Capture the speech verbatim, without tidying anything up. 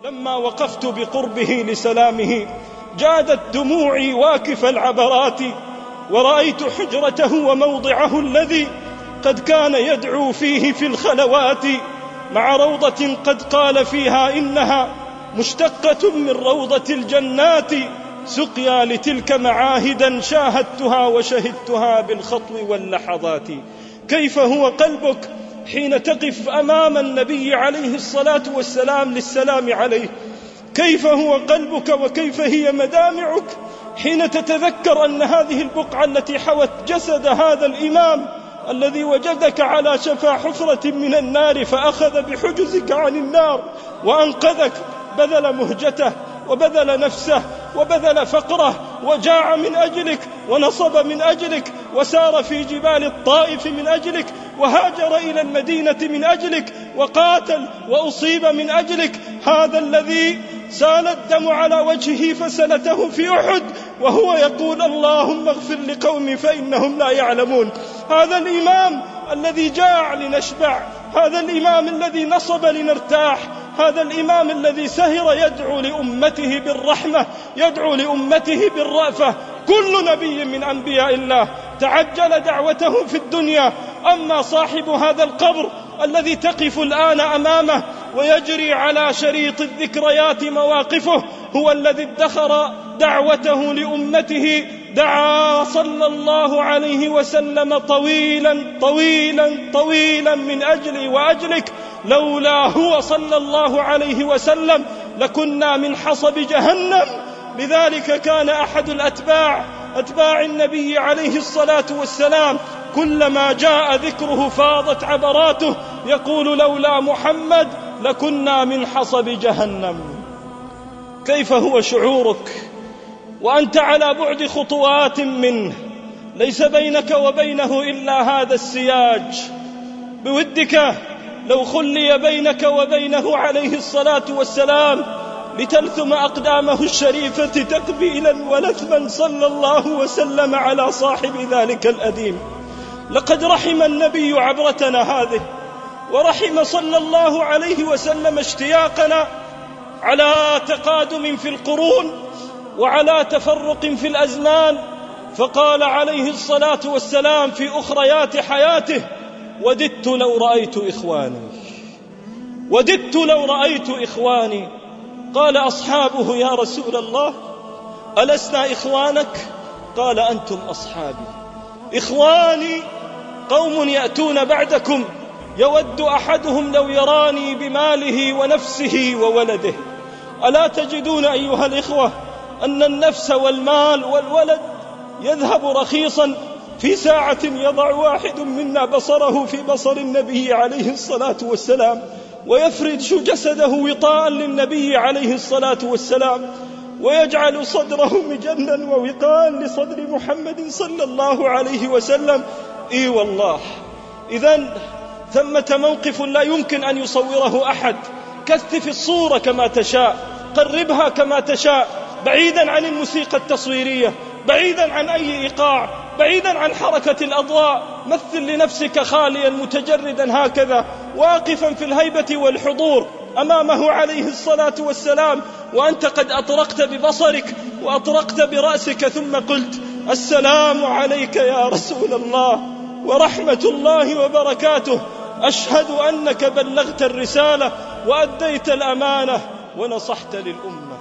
لما وقفت بقربه لسلامه جادت دموعي واكف العبرات، ورأيت حجرته وموضعه الذي قد كان يدعو فيه في الخلوات، مع روضة قد قال فيها إنها مشتقة من روضة الجنات، سقيا لتلك معاهدا شاهدتها وشهدتها بالخطو واللحظات. كيف هو قلبك حين تقف أمام النبي عليه الصلاة والسلام للسلام عليه؟ كيف هو قلبك وكيف هي مدامعك حين تتذكر أن هذه البقعة التي حوت جسد هذا الإمام الذي وجدك على شفا حفرة من النار فأخذ بحجزك عن النار وأنقذك، بذل مهجته وبذل نفسه وبذل فقره وجاع من أجلك ونصب من أجلك وسار في جبال الطائف من أجلك وهاجر إلى المدينة من أجلك وقاتل وأصيب من أجلك، هذا الذي سال الدم على وجهه فسلته في أحد وهو يقول اللهم اغفر لقومي فإنهم لا يعلمون، هذا الإمام الذي جاع لنشبع، هذا الإمام الذي نصب لنرتاح، هذا الإمام الذي سهر يدعو لأمته بالرحمة، يدعو لأمته بالرأفة. كل نبي من أنبياء الله تعجل دعوته في الدنيا، أما صاحب هذا القبر الذي تقف الآن أمامه ويجري على شريط الذكريات مواقفه هو الذي ادخر دعوته لأمته، دعا صلى الله عليه وسلم طويلا طويلا طويلا من أجلي وأجلك، لولا هو صلى الله عليه وسلم لكنا من حصب جهنم. لذلك كان أحد الأتباع أتباع النبي عليه الصلاة والسلام كلما جاء ذكره فاضت عبراته يقول لولا محمد لكنا من حصب جهنم. كيف هو شعورك وأنت على بعد خطوات منه، ليس بينك وبينه إلا هذا السياج؟ بودك لو خلي بينك وبينه عليه الصلاة والسلام لتلثم أقدامه الشريفة تقبيلا ولثما صلى الله وسلم على صاحب ذلك الأديم. لقد رحم النبي عبرتنا هذه، ورحم صلى الله عليه وسلم اشتياقنا على تقادم في القرون وعلى تفرق في الأزمان، فقال عليه الصلاة والسلام في أخريات حياته وددت لو رأيت إخواني، وددت لو رأيت إخواني. قال أصحابه يا رسول الله ألسنا إخوانك؟ قال أنتم أصحابي. إخواني قوم يأتون بعدكم يود أحدهم لو يراني بماله ونفسه وولده. ألا تجدون أيها الإخوة أن النفس والمال والولد يذهب رخيصا في ساعة يضع واحد منا بصره في بصر النبي عليه الصلاة والسلام ويفرش جسده وطاء للنبي عليه الصلاة والسلام ويجعل صدره مجنا ووقاء لصدر محمد صلى الله عليه وسلم؟ إي والله. إذن ثمة موقف لا يمكن أن يصوره أحد. كثف الصورة كما تشاء، قربها كما تشاء، بعيدا عن الموسيقى التصويرية، بعيدا عن أي إيقاع، بعيدا عن حركة الأضواء. مثل لنفسك خاليا متجردا هكذا واقفا في الهيبة والحضور أمامه عليه الصلاة والسلام، وأنت قد أطرقت ببصرك وأطرقت برأسك ثم قلت السلام عليك يا رسول الله ورحمة الله وبركاته، أشهد أنك بلغت الرسالة وأديت الأمانة ونصحت للأمة.